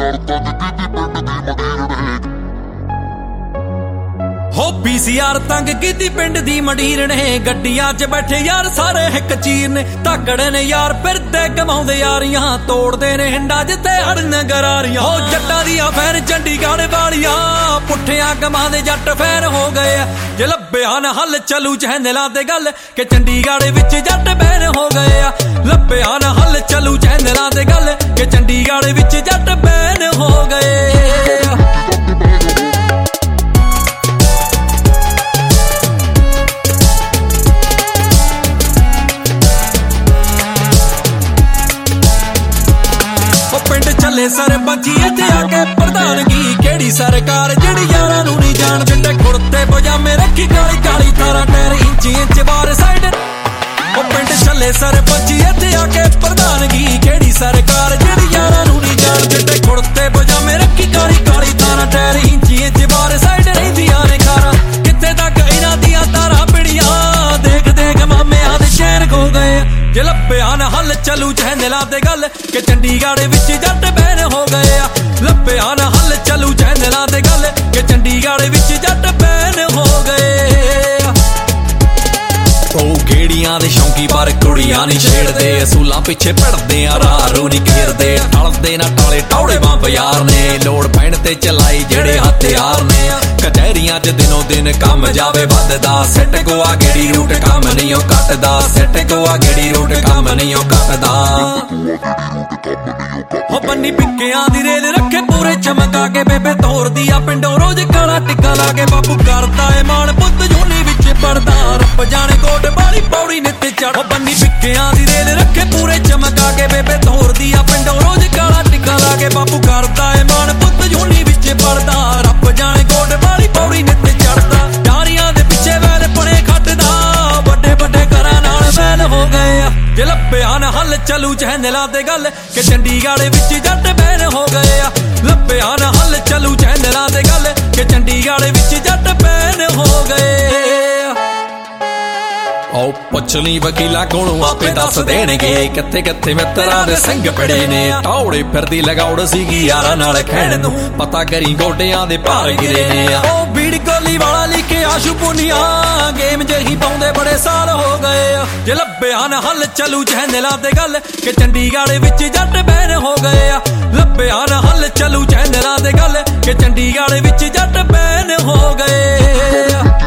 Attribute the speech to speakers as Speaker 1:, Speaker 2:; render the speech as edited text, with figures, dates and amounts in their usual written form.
Speaker 1: हो पीसीआर तंग की पिंड दी मंडीर ने गड्डियां च बैठे यार सारे हिक चीर ने तगड़े ने यार फिरदे कमाउंदे यारियां तोड़दे ने हिंडा जिथे अड़न गरारियां हो जट्टां दियां फैन चंडीगढ़ वालियां पुठियां कमांदे जट फैन हो गए जे लब्बिया न हल चलू चैनलां ते गल कि चंडीगढ़ विच जट बैन हो गए लब्बिया न हल चलू चैनलां ते गल कि चंडीगढ़ विच जट बैन हो गए सरपंची इत्थे आके प्रधानगी केड़ी सरकार जेड़ी यारां नूं नहीं जाण दिंदे कुर्ते पजामे रखी काली काली तारा टैर इंची इंच बार साइड ओ पिंड चले सरपंची इत्थे आके प्रधानगी केड़ी सरकार जेड़ी यारां नूं नहीं जाण दिंदे कुर्ते पजामे रखी काली काली तारा टैर इंची इंच बार साइड रहिंदियां ने कारां कित्थे तक इन्हां दियां तारां पिड़ियां देख देख मामियां दे शहर खो गए जे लब्बिया न हल चलू चैनलां ते गल कि चंडीगढ़ विच जट बैन हो गए लब्बिया न हल चलू चैनलां ते गल कि चंडीगढ़ विच जट बैन हो गए गेड़ियां दे शौकी पर कुड़ियां नहीं छेड़दे असूलां पिछे भड़दे रारू नहीं घेरदे टलदे ना टाले टौड़े बंब यार ने लोड़ पैण ते चलाई जेड़े हथियार ने कचहरियां च दिनों दिन कम जावे वधदा सेट गोआ गेड़ी रूट कम नहीं ओ कटदा सेट गोआ गेड़ी रूट कम नहीं ओ कटदा हो बन्नी पिक्कियां दी रेल रखे पूरे चमका के बेबे तोरदी आ पिंडों रोज काला टिक्का लाके बापू करदा ए मान पुੱਤ जूनी विच पड़दा रब जाने कोट वाली पौड़ी नित चढ़ बन्नी पिक्कियां दी रेल रखे पूरे चमका के बेबे तोरदी आ पिंडों रोज काला टिक्का लाके बापू करदा ए मान पुੱਤ जूनी विच पड़दा रब जाने कोट वाली पौड़ी नित चढ़दा यारियां दे पिछे वैल पणे खटदा बड़े बड़े घरां नाल वैल हो गए जे लब्बिया न हल चलू चैनलां ते गल कि चंडीगढ़ विच जट बैन हो गए लब्बिया न हल चलू चैनलां ते गल कि चंडीगढ़ विच जट बैन हो गए ओ पुछली वकीला कोलों आपे दस देणगे कित्थे कित्थे मित्तरां दे संग पड़े ने टौड़े फिरदी लगाउड़ सीगी यारां नाल खैण नूं पता करी गोडियां दे भार गिरे ने ओ बीड़ कोली वाला लिखे आशू पुनिया गेम जही पाउंदे बड़े साल हो गए जे लब्बिया न हल चलू चैनलां ते गल कि चंडीगढ़ विच जट बैन हो गए लब्बिया न हल चलू चैनलां ते गल कि चंडीगढ़ विच जट बैन हो गए